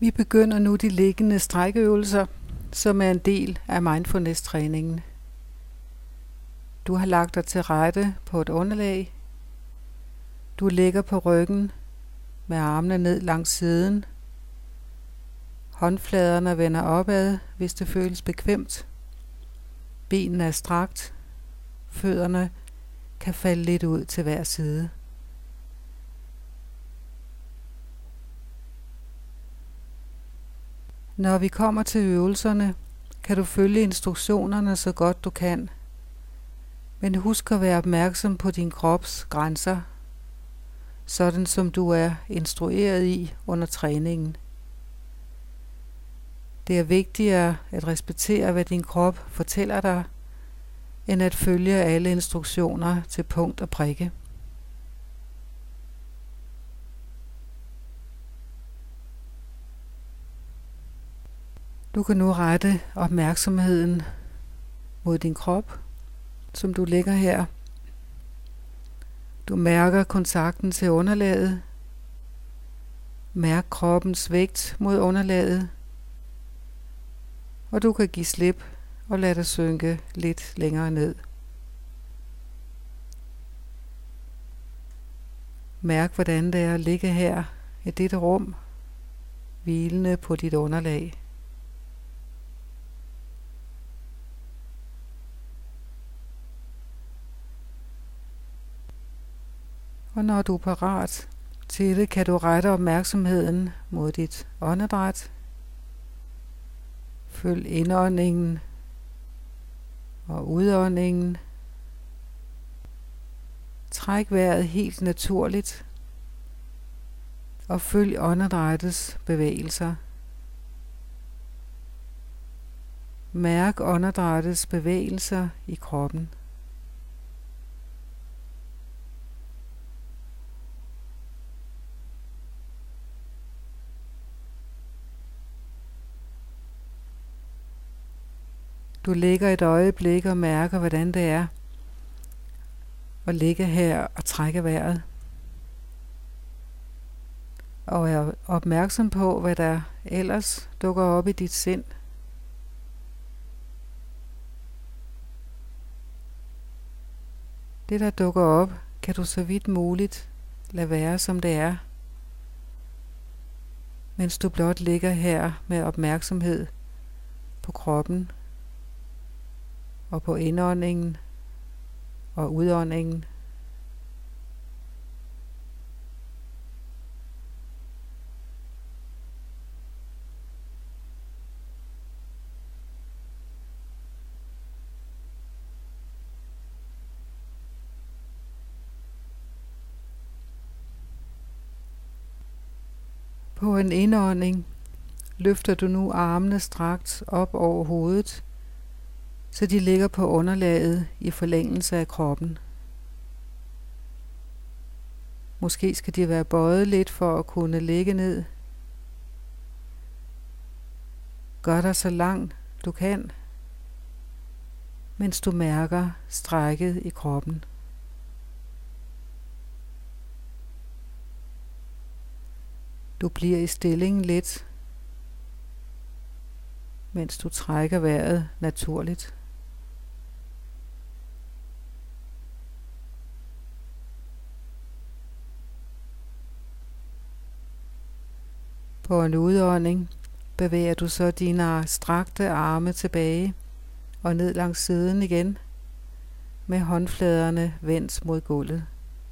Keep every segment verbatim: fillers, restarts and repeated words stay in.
Vi begynder nu de liggende strækøvelser, som er en del af mindfulness-træningen. Du har lagt dig til rette på et underlag. Du ligger på ryggen med armene ned langs siden. Håndfladerne vender opad, hvis det føles bekvemt. Benene er strakt. Fødderne kan falde lidt ud til hver side. Når vi kommer til øvelserne, kan du følge instruktionerne så godt du kan. Men husk at være opmærksom på din krops grænser, sådan som du er instrueret i under træningen. Det er vigtigere at respektere, hvad din krop fortæller dig, end at følge alle instruktioner til punkt og prikke. Du kan nu rette opmærksomheden mod din krop, som du ligger her. Du mærker kontakten til underlaget. Mærk kroppens vægt mod underlaget. Og du kan give slip og lade det synke lidt længere ned. Mærk, hvordan det er at ligge her i dette rum, hvilende på dit underlag. Og når du er parat til det, kan du rette opmærksomheden mod dit åndedræt. Følg indåndingen og udåndingen. Træk vejret helt naturligt og følg åndedrættets bevægelser. Mærk åndedrættets bevægelser i kroppen. Du ligger et øjeblik og mærker, hvordan det er at ligge her og trække vejret. Og er opmærksom på, hvad der ellers dukker op i dit sind. Det, der dukker op, kan du så vidt muligt lade være, som det er, mens du blot ligger her med opmærksomhed på kroppen og på indåndingen og udåndingen. På en indånding løfter du nu armene strakt op over hovedet, så de ligger på underlaget i forlængelse af kroppen. Måske skal de være bøjet lidt for at kunne ligge ned. Gør dig så langt du kan, mens du mærker strækket i kroppen. Du bliver i stillingen lidt, mens du trækker vejret naturligt. På en udånding bevæger du så dine strakte arme tilbage og ned langs siden igen, med håndfladerne vendt mod gulvet.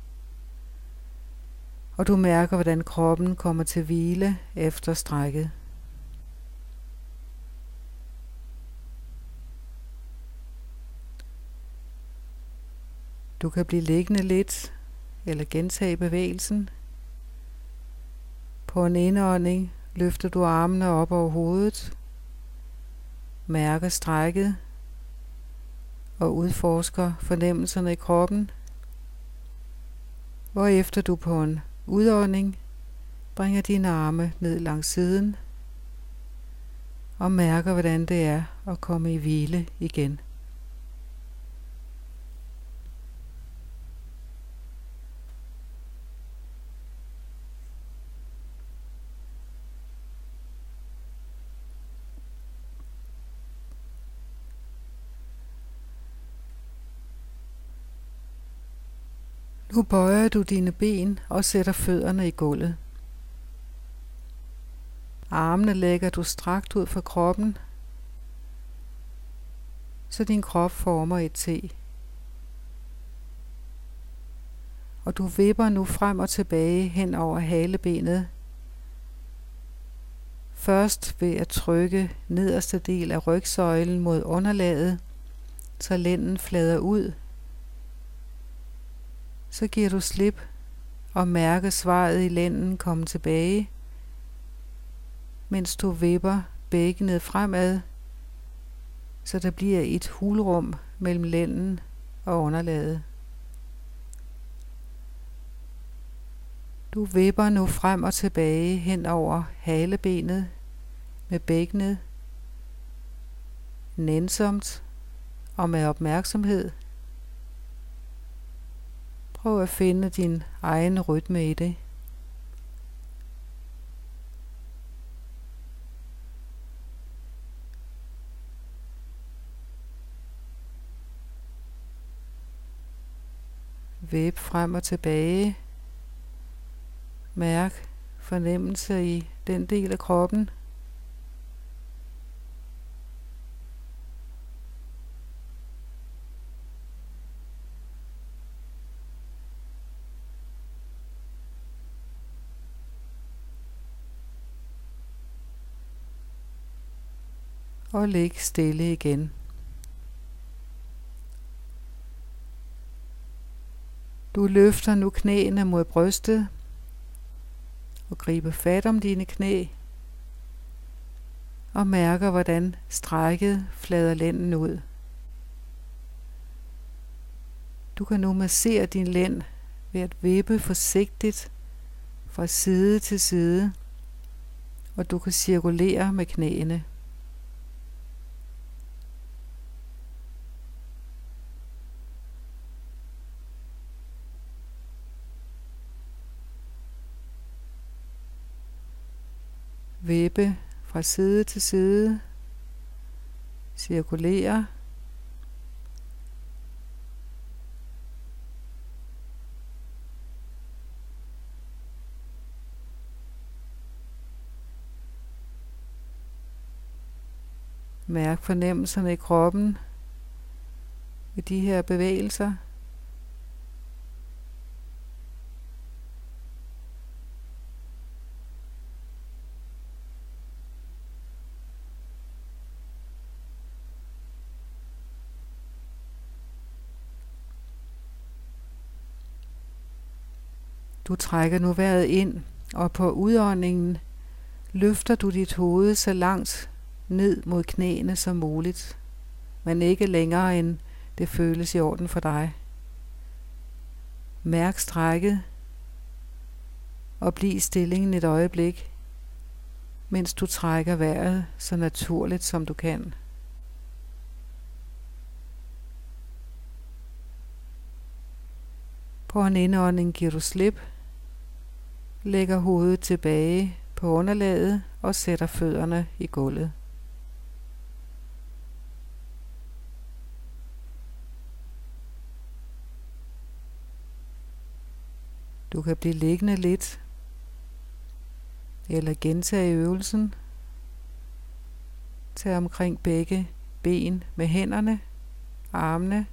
Og du mærker, hvordan kroppen kommer til hvile efter strækket. Du kan blive liggende lidt, eller gentage bevægelsen. På en indånding løfter du armene op over hovedet, mærker strækket og udforsker fornemmelserne i kroppen, hvorefter du på en udånding bringer dine arme ned langs siden og mærker, hvordan det er at komme i hvile igen. Nu bøjer du dine ben og sætter fødderne i gulvet. Armene lægger du strakt ud fra kroppen, så din krop former et T. Og du vipper nu frem og tilbage hen over halebenet. Først ved at trykke nederste del af rygsøjlen mod underlaget, så lænden flader ud. Så giver du slip og mærker svaret i lænden komme tilbage, mens du vipper bækkenet fremad, så der bliver et hulrum mellem lænden og underlaget. Du vipper nu frem og tilbage hen over halebenet med bækkenet, nænsomt og med opmærksomhed. Prøv at finde din egen rytme i det. Vip frem og tilbage. Mærk fornemmelser i den del af kroppen. Og lig stille igen. Du løfter nu knæene mod brystet og griber fat om dine knæ og mærker, hvordan strækket flader lænden ud. Du kan nu massere din lænd ved at vippe forsigtigt fra side til side, og du kan cirkulere med knæene. Vippe fra side til side, cirkulere. Mærk fornemmelserne i kroppen ved de her bevægelser. Du trækker nu vejret ind, og på udåndingen løfter du dit hoved så langt ned mod knæene som muligt, men ikke længere end det føles i orden for dig. Mærk strækket og bliv i stillingen et øjeblik, mens du trækker vejret så naturligt som du kan. På en indånding giver du slip, lægger hovedet tilbage på underlaget og sætter fødderne i gulvet. Du kan blive liggende lidt, eller gentage øvelsen. Tag omkring begge ben med hænderne, armene.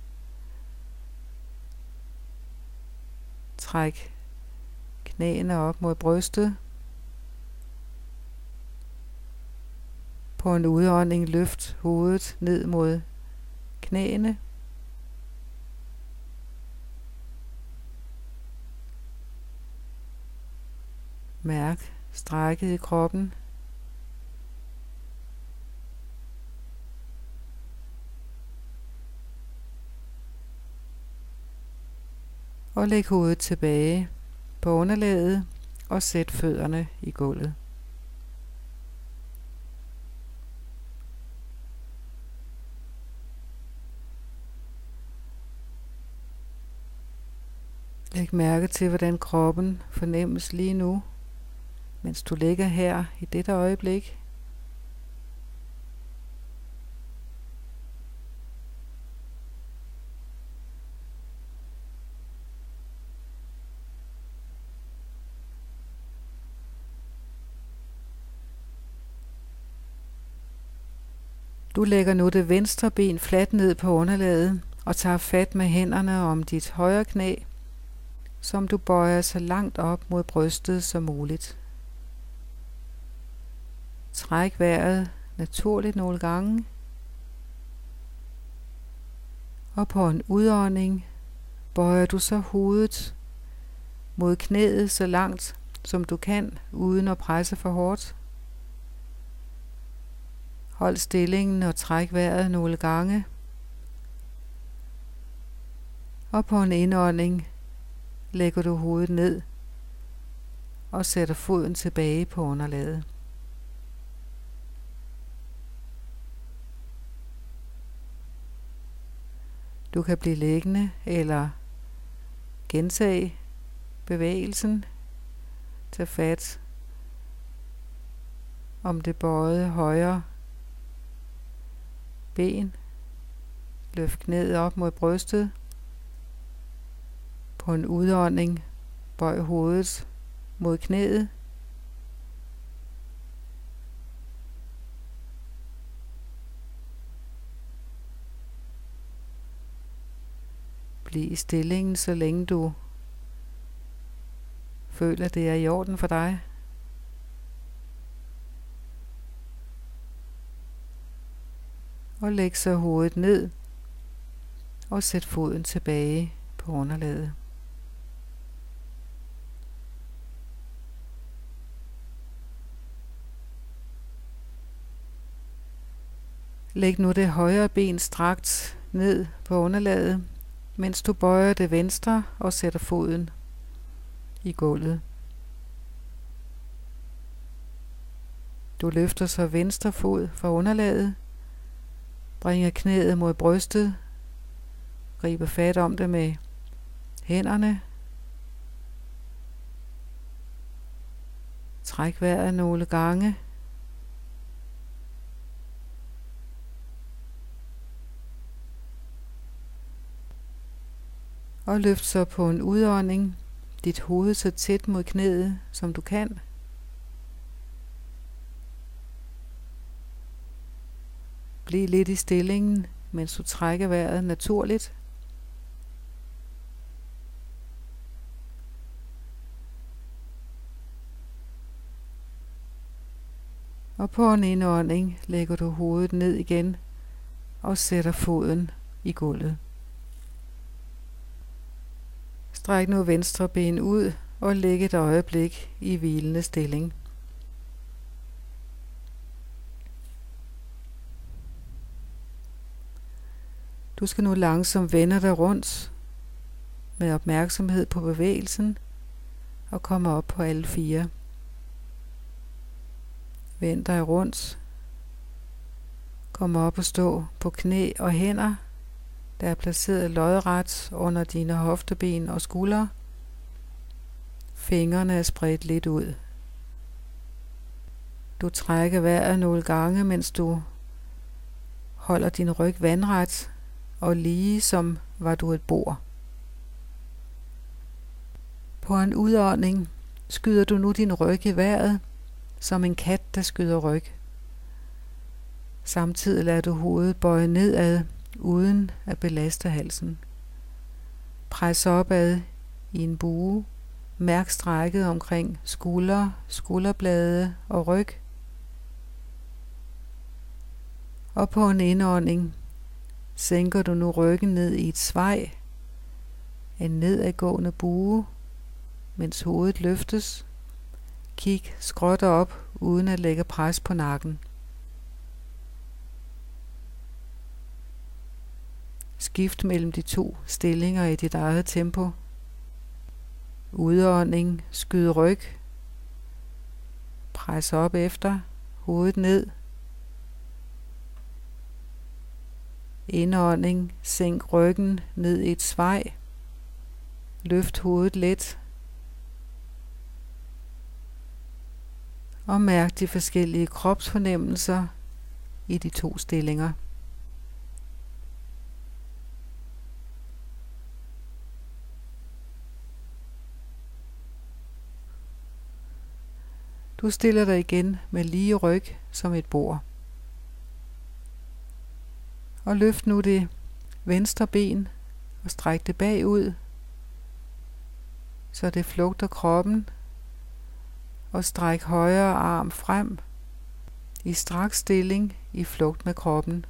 Træk knæene op mod brystet. På en udånding løft hovedet ned mod knæene. Mærk strækket i kroppen. Og læg hovedet tilbage på underlaget og sæt fødderne i gulvet. Læg mærke til, hvordan kroppen fornemmes lige nu, mens du ligger her i dette øjeblik. Du lægger nu det venstre ben fladt ned på underlaget og tager fat med hænderne om dit højre knæ, som du bøjer så langt op mod brystet som muligt. Træk vejret naturligt nogle gange, og på en udånding bøjer du så hovedet mod knæet så langt som du kan, uden at presse for hårdt. Hold stillingen og træk vejret nogle gange. Og på en indånding lægger du hovedet ned og sætter foden tilbage på underlaget. Du kan blive liggende eller gentage bevægelsen. Tag fat om det bøjede højre ben. Løft knæet op mod brystet. På en udånding bøj hovedet mod knæet. Bliv i stillingen, så længe du føler, det er i orden for dig. Og læg så hovedet ned og sæt foden tilbage på underlaget. Læg nu det højre ben strakt ned på underlaget, mens du bøjer det venstre og sætter foden i gulvet. Du løfter så venstre fod fra underlaget, bringer knæet mod brystet, griber fat om det med hænderne, træk vejret nogle gange, og løft så på en udånding dit hoved så tæt mod knæet, som du kan. Bliv lidt i stillingen, mens du trækker vejret naturligt. Og på en indånding lægger du hovedet ned igen og sætter foden i gulvet. Stræk nu venstre ben ud og læg et øjeblik i hvilende stilling. Du skal nu langsomt vende dig rundt med opmærksomhed på bevægelsen og komme op på alle fire. Vend dig rundt. Kom op og stå på knæ og hænder, der er placeret lodret under dine hofteben og skuldre. Fingrene er spredt lidt ud. Du trækker vejret nogle gange, mens du holder din ryg vandret og lige som var du et bord. På en udånding skyder du nu din ryg i vejret, som en kat, der skyder ryg. Samtidig lader du hovedet bøje nedad, uden at belaste halsen. Pres opad i en bue. Mærk strækket omkring skuldre, skulderblade og ryg. Og på en indånding sænker du nu ryggen ned i et svej, en nedadgående bue, mens hovedet løftes. Kig skråt op, uden at lægge pres på nakken. Skift mellem de to stillinger i dit eget tempo. Udånding, skyd ryg. Pres op efter, hovedet ned. Indånding, sænk ryggen ned i et svej. Løft hovedet let. Og mærk de forskellige kropsfornemmelser i de to stillinger. Du stiller dig igen med lige ryg som et bord. Og løft nu det venstre ben og stræk det bagud, så det flugter kroppen, og stræk højre arm frem i strak stilling i flugt med kroppen.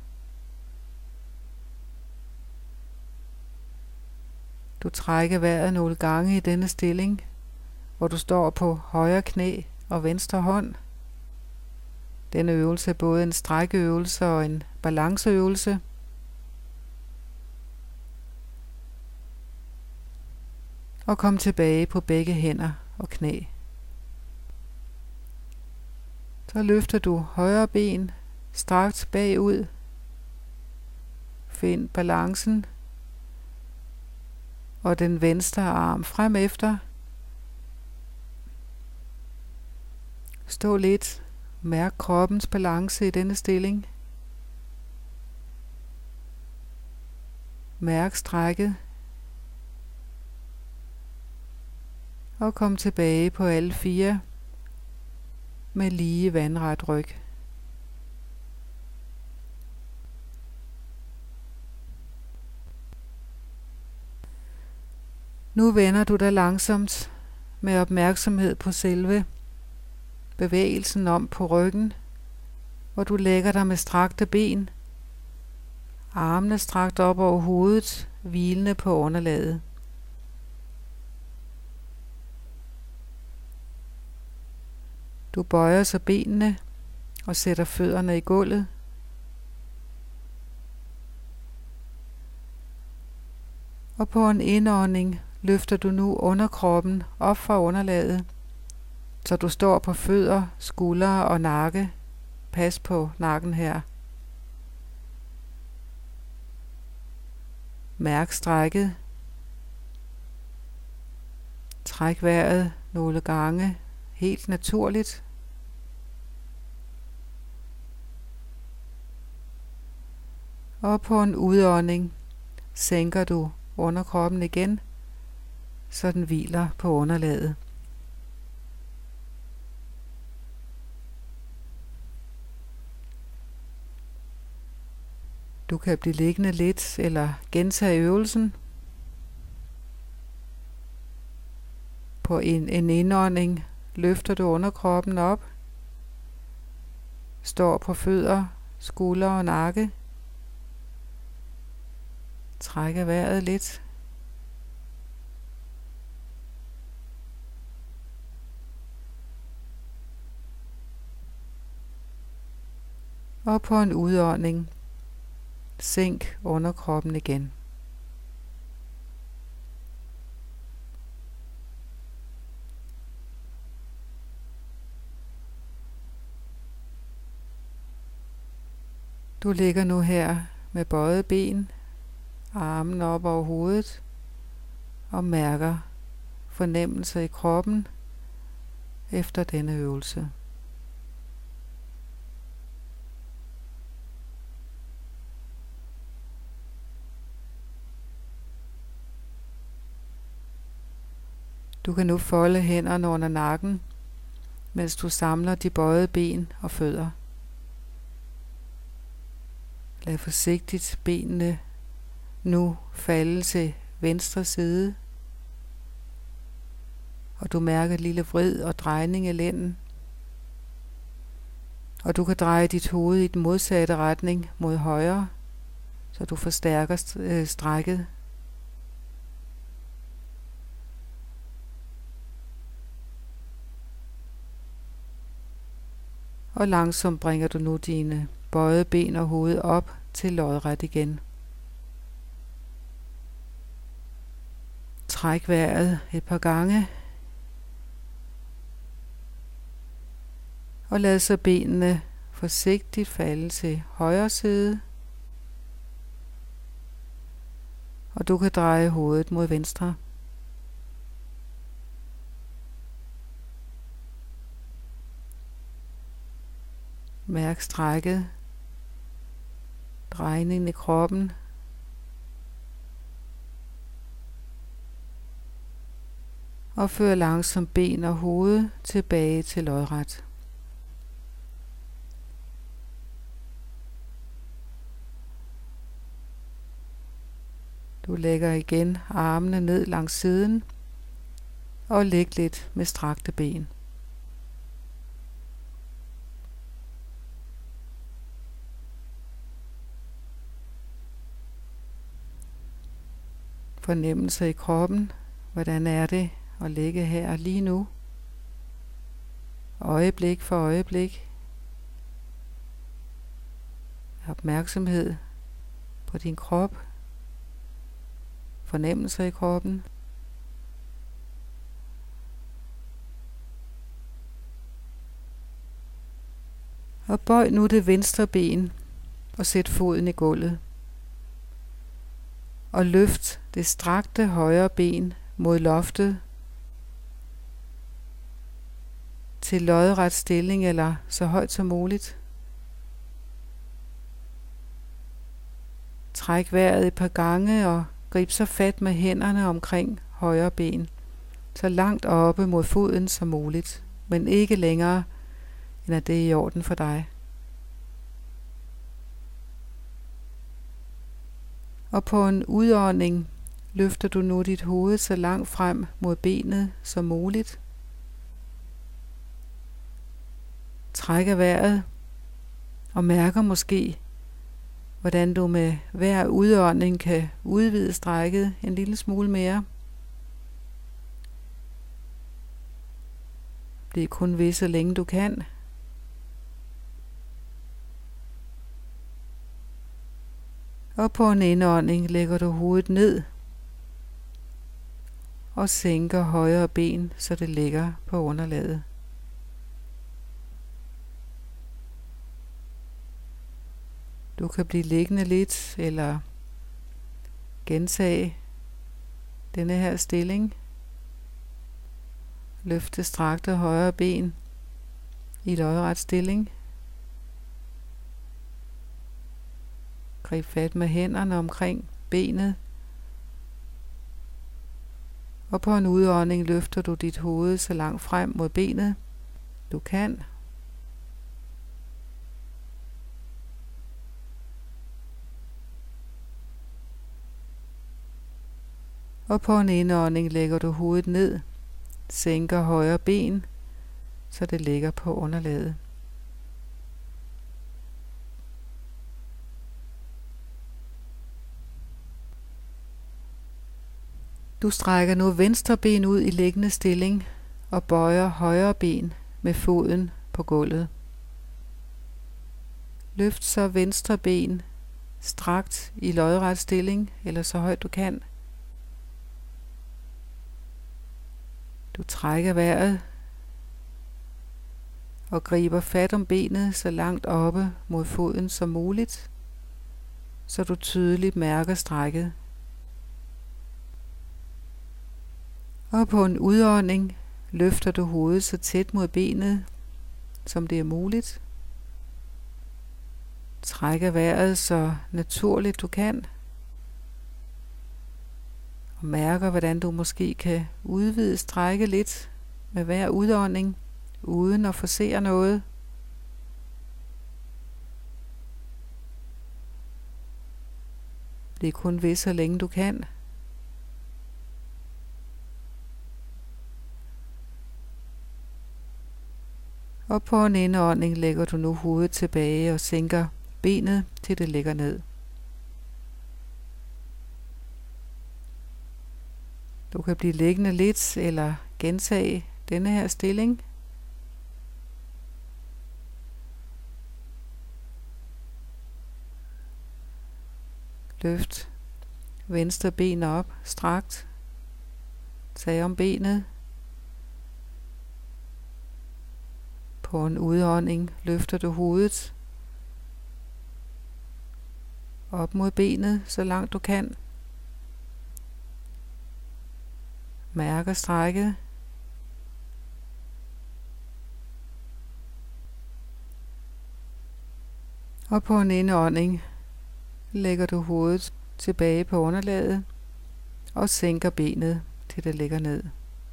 Du trækker vejret nogle gange i denne stilling, hvor du står på højre knæ og venstre hånd. Denne øvelse er både en strækøvelse og en balanceøvelse. Og kom tilbage på begge hænder og knæ. Så løfter du højre ben strakt bagud. Find balancen. Og den venstre arm frem efter. Stå lidt. Mærk kroppens balance i denne stilling. Mærk strækket. Og kom tilbage på alle fire med lige vandret ryg. Nu vender du dig langsomt med opmærksomhed på selve bevægelsen om på ryggen, hvor du lægger dig med strakte ben, armene strakt op over hovedet, hvilende på underlaget. Du bøjer så benene og sætter fødderne i gulvet. Og på en indånding løfter du nu underkroppen op fra underlaget, så du står på fødder, skuldre og nakke. Pas på nakken her. Mærk strækket. Træk vejret nogle gange, helt naturligt. Og på en udånding sænker du underkroppen igen, så den hviler på underlaget. Du kan blive liggende lidt eller gentage øvelsen. På en, en indånding løfter du underkroppen op. Står på fødder, skuldre og nakke. Trækker vejret lidt. Og på en udånding sænk underkroppen igen. Du ligger nu her med bøjede ben, armen op over hovedet og mærker fornemmelser i kroppen efter denne øvelse. Du kan nu folde hænderne under nakken, mens du samler de bøjede ben og fødder. Lad forsigtigt benene nu falde til venstre side, og du mærker et lille vrid og drejning i lænden. Og du kan dreje dit hoved i den modsatte retning mod højre, så du forstærker øh, strækket. Og langsomt bringer du nu dine bøjede ben og hoved op til lodret igen. Træk vejret et par gange. Og lad så benene forsigtigt falde til højre side. Og du kan dreje hovedet mod venstre. Mærk strækket, drejningen i kroppen. Og før langsomt ben og hoved tilbage til lodret. Du lægger igen armene ned langs siden og læg lidt med strakte ben. Fornemmelse i kroppen. Hvordan er det at ligge her lige nu? Øjeblik for øjeblik. Opmærksomhed på din krop. Fornemmelser i kroppen. Og bøj nu det venstre ben og sæt foden i gulvet. Og løft det strakte højre ben mod loftet til lodret stilling eller så højt som muligt. Træk vejret et par gange og grib så fat med hænderne omkring højre ben, så langt oppe mod foden som muligt, men ikke længere end at det er i orden for dig. Og på en udånding løfter du nu dit hoved så langt frem mod benet som muligt. Trækker vejret og mærker måske, hvordan du med hver udånding kan udvide strækket en lille smule mere. Bliv kun ved, så længe du kan. Og på en indånding lægger du hovedet ned og sænker højre ben, så det ligger på underlaget. Du kan blive liggende lidt eller gentage denne her stilling. Løfte strakte højre ben i lodret stilling. Grib fat med hænderne omkring benet. Og på en udånding løfter du dit hoved så langt frem mod benet du kan. Og på en indånding lægger du hovedet ned, sænker højre ben, så det ligger på underlaget. Du strækker nu venstre ben ud i liggende stilling og bøjer højre ben med foden på gulvet. Løft så venstre ben strakt i lodret stilling, eller så højt du kan. Du trækker vejret og griber fat om benet så langt oppe mod foden som muligt, så du tydeligt mærker strækket. Og på en udånding løfter du hovedet så tæt mod benet, som det er muligt. Trækker vejret så naturligt du kan. Og mærker, hvordan du måske kan udvide strække lidt med hver udånding, uden at forcere noget. Bliv kun ved, så længe du kan. Og på en indånding lægger du nu hovedet tilbage og sænker benet, til det ligger ned. Du kan blive liggende lidt eller gentage denne her stilling. Løft venstre ben op, strakt. Tag om benet. På en udånding løfter du hovedet op mod benet, så langt du kan. Mærker strækket. Og på en indånding lægger du hovedet tilbage på underlaget og sænker benet, til det ligger ned.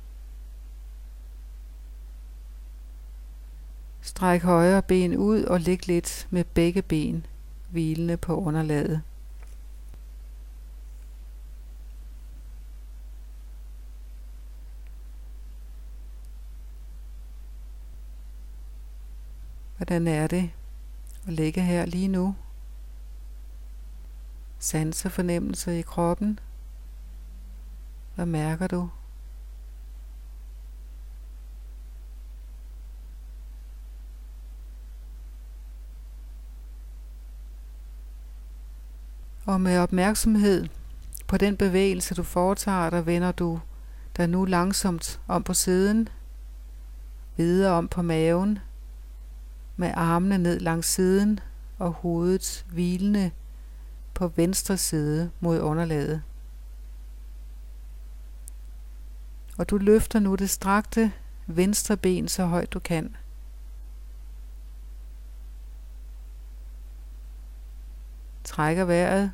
Stræk højre ben ud og læg lidt med begge ben hvilende på underlaget. Hvordan er det at ligge her lige nu? Sanser fornemmelser i kroppen. Hvad mærker du? Og med opmærksomhed på den bevægelse, du foretager, der vender du dig nu langsomt om på siden, videre om på maven, med armene ned langs siden og hovedet hvilende på venstre side mod underlaget. Og du løfter nu det strakte venstre ben så højt du kan. Trækker vejret.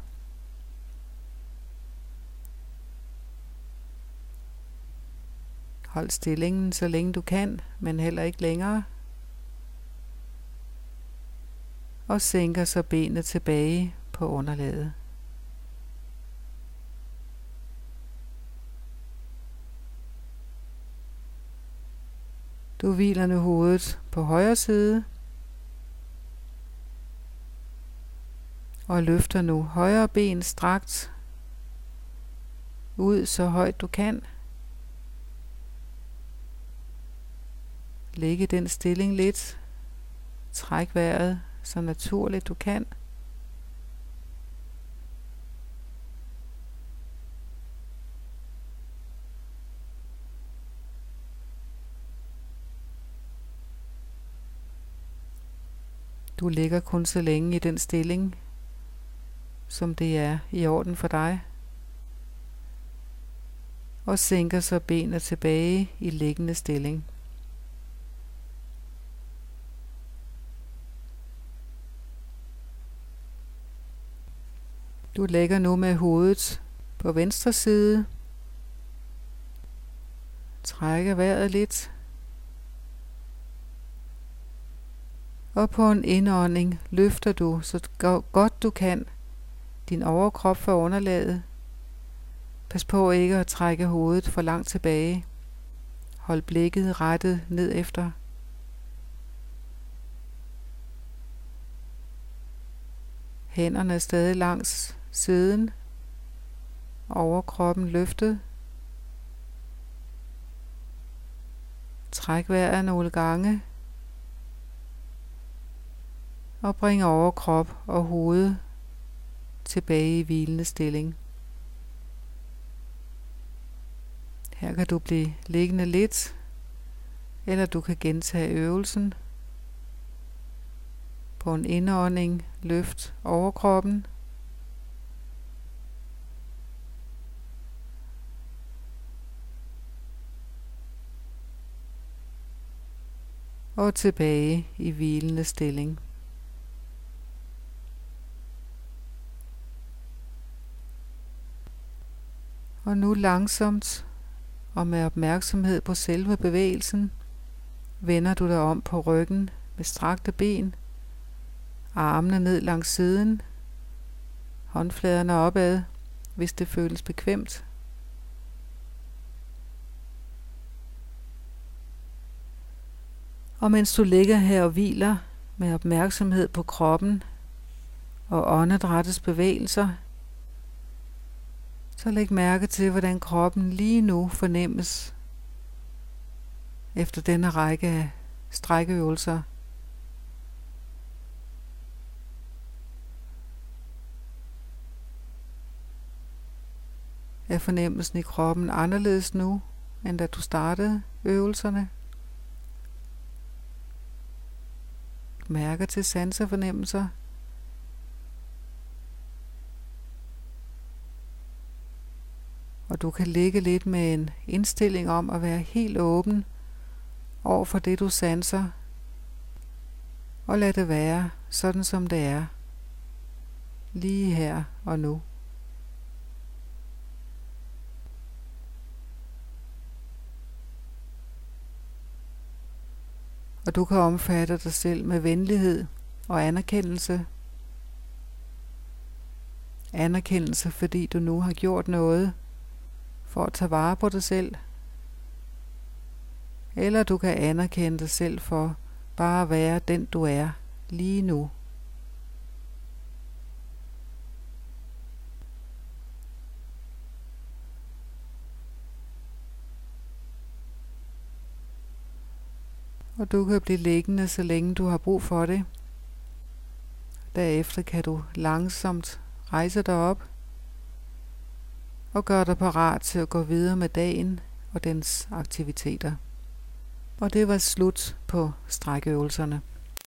Hold stillingen så længe du kan, men heller ikke længere. Og sænker så benet tilbage på underlaget. Du hviler nu hovedet på højre side. Og løfter nu højre ben strakt ud så højt du kan. Læg i den stilling lidt. Træk vejret så naturligt du kan. Du ligger kun så længe i den stilling, som det er i orden for dig. Og sænker så benet tilbage i liggende stilling. Du lægger nu med hovedet på venstre side. Trækker vejret lidt. Og på en indånding løfter du så godt du kan din overkrop fra underlaget. Pas på ikke at trække hovedet for langt tilbage. Hold blikket rettet ned efter. Hænderne stadig langs siden. Overkroppen løftet. Træk vejret nogle gange. Og bring overkrop og hoved tilbage i hvilende stilling. Her kan du blive liggende lidt, eller du kan gentage øvelsen. På en indånding løft overkroppen. Og tilbage i hvilende stilling. Og nu langsomt og med opmærksomhed på selve bevægelsen, vender du dig om på ryggen med strakte ben, armene ned langs siden, håndfladerne opad, hvis det føles bekvemt. Og mens du ligger her og hviler med opmærksomhed på kroppen og åndedrættets bevægelser, så læg mærke til, hvordan kroppen lige nu fornemmes efter denne række af strækøvelser. Er fornemmelsen i kroppen anderledes nu, end da du startede øvelserne? Mærker til sansefornemmelser. Og du kan ligge lidt med en indstilling om at være helt åben over for det du sanser. Og lad det være sådan som det er. Lige her og nu. Og du kan omfatte dig selv med venlighed og anerkendelse. Anerkendelse, fordi du nu har gjort noget for at tage vare på dig selv. Eller du kan anerkende dig selv for Bare være den du er lige nu. Og du kan blive liggende, så længe du har brug for det. Derefter kan du langsomt rejse dig op og gøre dig parat til at gå videre med dagen og dens aktiviteter. Og det var slut på strækøvelserne.